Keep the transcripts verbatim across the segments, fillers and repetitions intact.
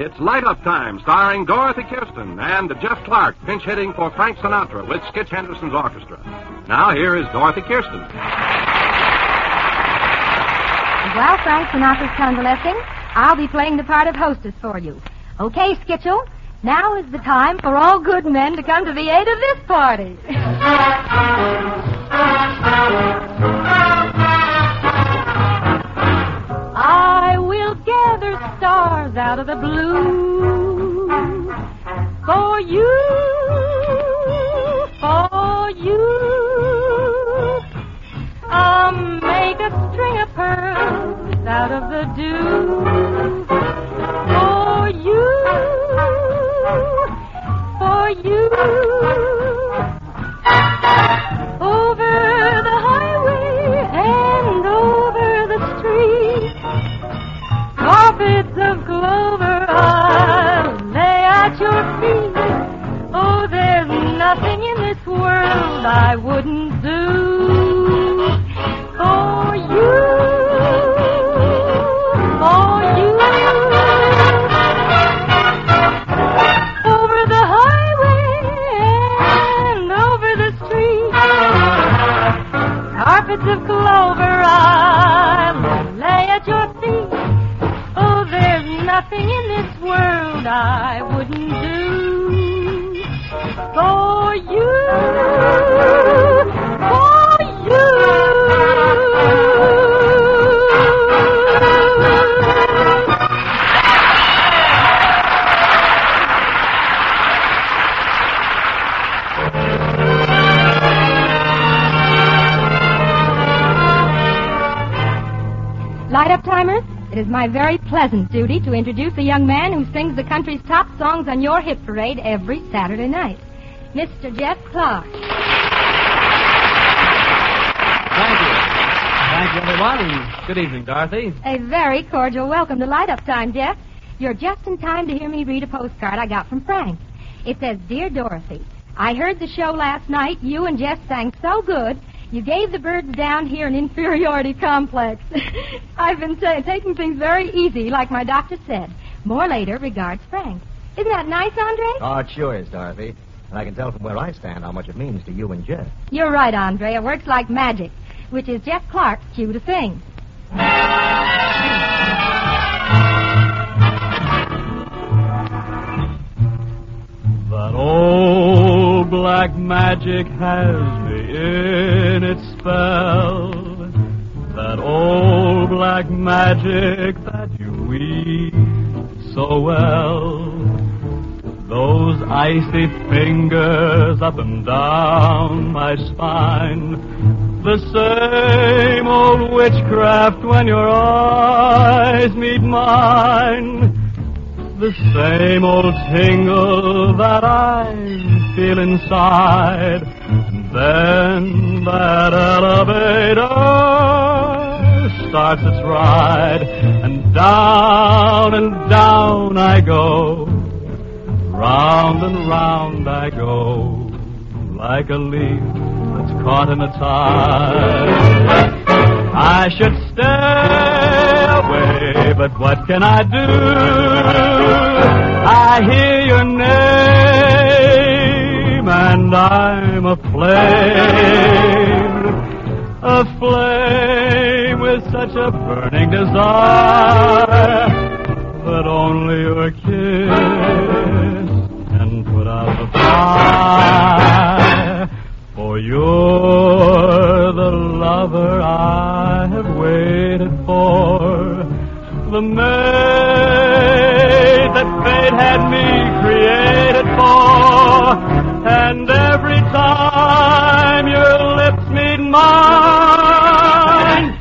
It's Light Up Time, starring Dorothy Kirsten and Jeff Clark, pinch hitting for Frank Sinatra with Skitch Henderson's orchestra. Now, here is Dorothy Kirsten. While Frank Sinatra's convalescing, I'll be playing the part of hostess for you. Okay, Skitchell, now is the time for all good men to come to the aid of this party. I will gather stars out of the blue for you, for you. I'll make a string of pearls out of the dew for you, for you. Over the highway and over the street, carpets of clover I'll lay at your feet. Oh, there's nothing in this world I wouldn't do for you, for you. Over the highway and over the street, carpets of clover I'll lay at your feet. Oh, there's nothing in this world I wouldn't do for you, for you. Light Up Timers, it is my very pleasant duty to introduce a young man who sings the country's top songs on your hit parade every Saturday night, Mister Jeff Clark. Thank you. Thank you, everyone, and good evening, Dorothy. A very cordial welcome to Light Up Time, Jeff. You're just in time to hear me read a postcard I got from Frank. It says, Dear Dorothy, I heard the show last night. You and Jeff sang so good. You gave the birds down here an inferiority complex. I've been t- taking things very easy, like my doctor said. More later, regards, Frank. Isn't that nice, Andre? Oh, it sure is, Dorothy. And I can tell from where I stand how much it means to you and Jeff. You're right, Andre. It works like magic, which is Jeff Clark's cue to sing. That old black magic has me in its spell. That old black magic that you weave so well. Those icy fingers up and down my spine. The same old witchcraft when your eyes meet mine. The same old tingle that I feel inside. And then that elevator starts its ride. And down and down I go. Round and round I go. Like a leaf that's caught in a tide. I should stay away, but what can I do? I hear your name, and I'm aflame. Aflame with such a burning desire that only your kiss can put out the fire. For you're the lover I have waited for, the maid that fate had me created for. And every time your lips meet mine,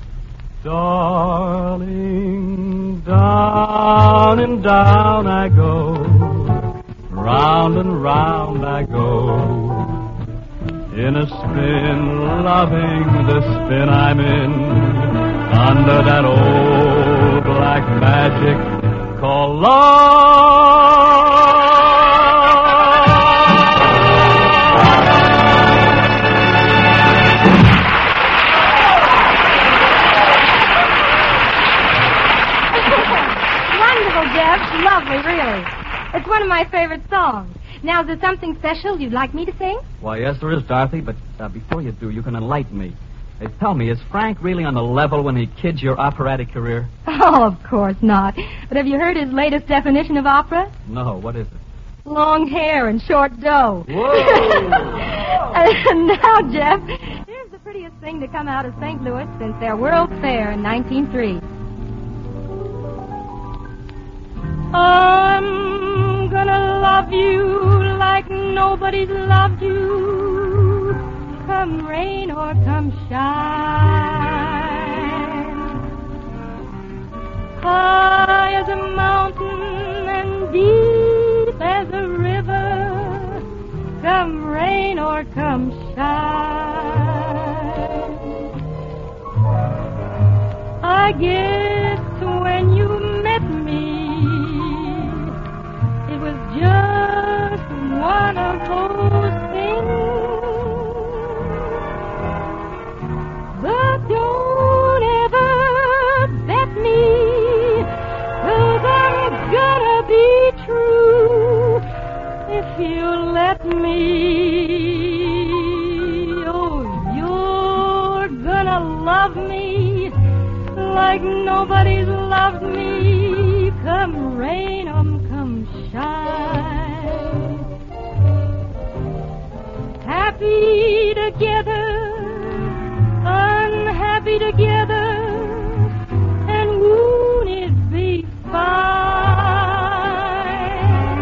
darling, down and down I go, round and round I go. In a spin, loving the spin I'm in, under that old black magic called love. Wonderful, Jeff. Lovely, one of my favorite songs. Now, is there something special you'd like me to sing? Why, yes, there is, Dorothy, but uh, before you do, you can enlighten me. Hey, tell me, is Frank really on the level when he kids your operatic career? Oh, of course not. But have you heard his latest definition of opera? No, what is it? Long hair and short dough. Whoa! And now, Jeff, here's the prettiest thing to come out of Saint Louis since their World's Fair in nineteen oh three. I'm gonna love you like nobody's loved you, come rain or come shine. High as a mountain and deep as a river, come rain or come shine. I guess when you met me, it was just one of those things. But don't ever bet me, 'cause I'm gonna be true if you let me. Oh, you're gonna love me like nobody's loved me, come rain or come shine. Happy together, unhappy together, and won't it be fine?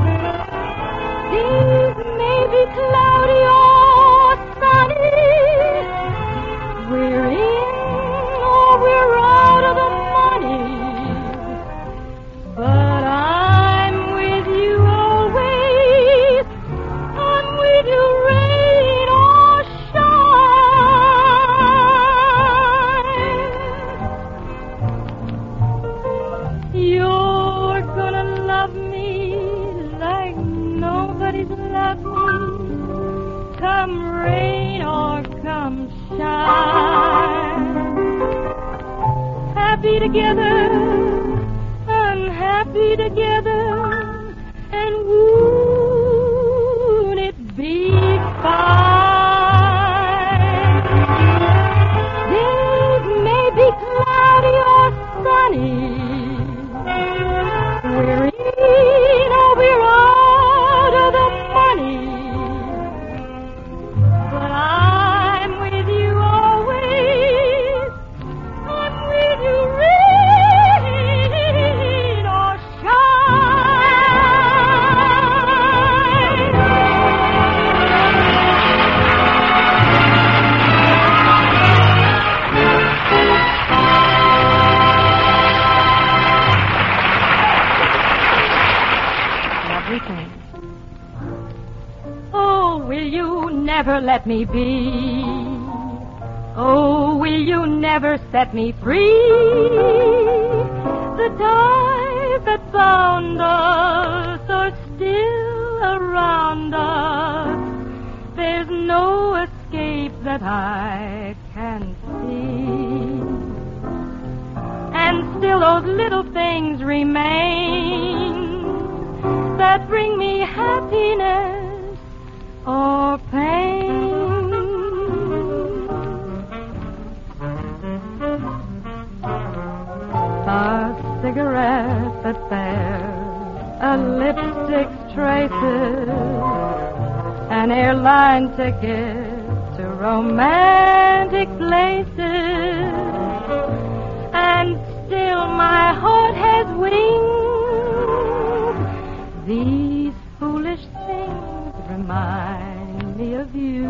Days may be cloudy or sunny, we're in or we're out of the money, but I'm with you always. I'm with you rain or shine. You're gonna love me like nobody's loved me, come rain or come shine. Happy together, unhappy together, and won't it be fine? Days may be cloudy or sunny, we're in or we're out of the money, but I'm with you always. I'm with you rain or shine. Oh, will you never let me be? Oh, will you never set me free? The ties that bound us are still around us. There's no escape that I can see. And still those little things remain that bring me happiness or pain. A cigarette that bears a lipstick's traces, an airline ticket to romantic places, and still my heart has wings. These foolish things remind me of you.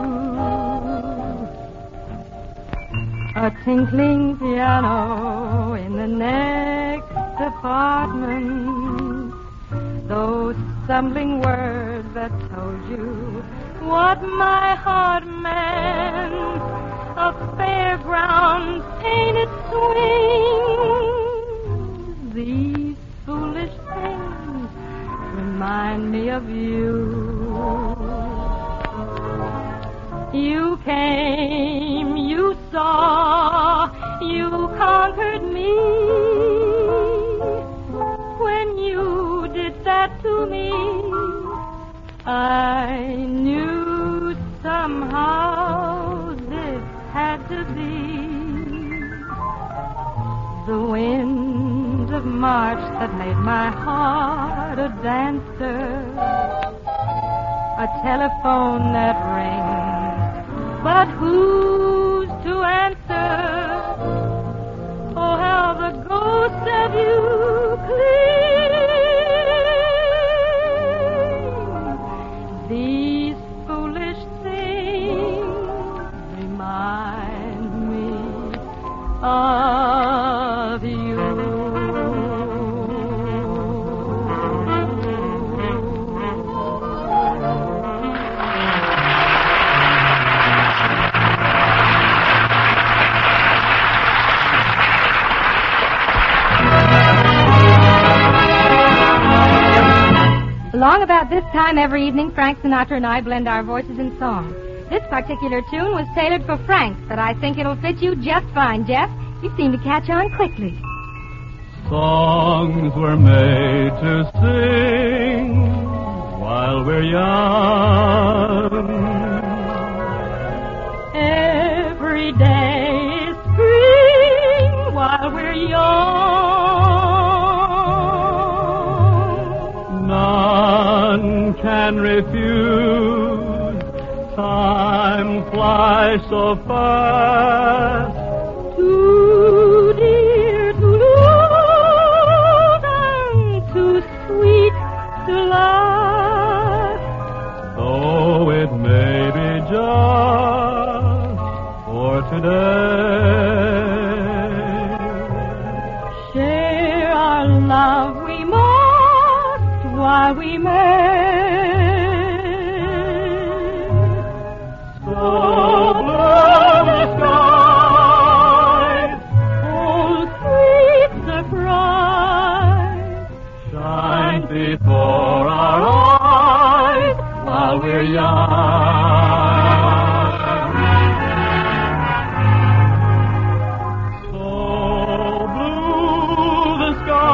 A tinkling piano in the next apartment, those stumbling words that told you what my heart meant, a fairground painted swing. These foolish things remind me of you. You came, you saw, you conquered me. When you did that to I knew somehow this had to be the wind of March that made my heart a dancer, a telephone that rings, but who's to answer? Oh, how the ghost of you clings. These foolish things remind me of you. Along about this time every evening, Frank Sinatra and I blend our voices in song. This particular tune was tailored for Frank, but I think it'll fit you just fine, Jeff. You seem to catch on quickly. Songs were made to sing while we're young. Every day is spring while we're young. None can refuse. Time flies so fast. Too dear to lose and too sweet to last. Though it may be just for today. Share our love we must while we may. So blue the skies, oh sweet surprise, Shine before our eyes while we're young. So blue the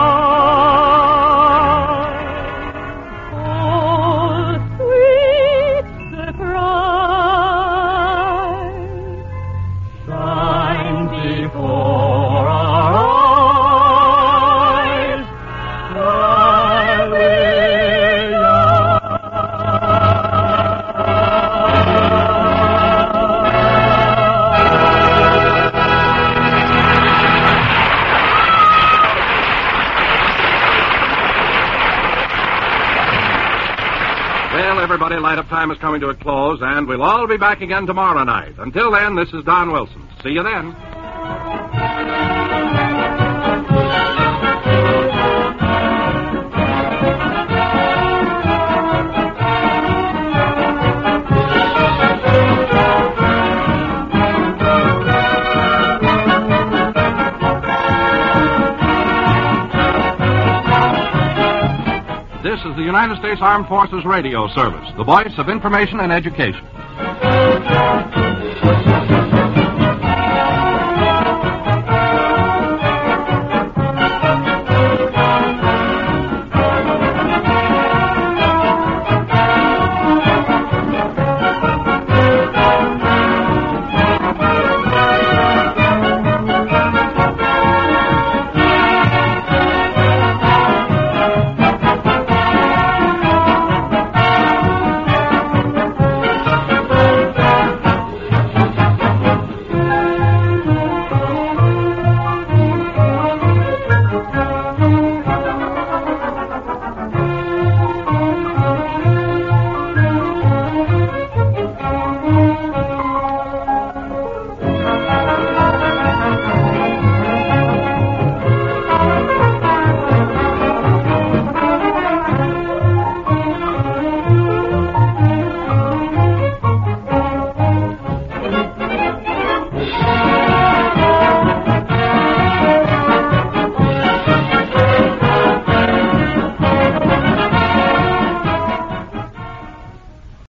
sky, oh sweet surprise, shine before our eyes while we're young. Well, everybody, light-up time is coming to a close, and we'll all be back again tomorrow night. Until then, this is Don Wilson. See you then. This is the United States Armed Forces Radio Service, the voice of information and education.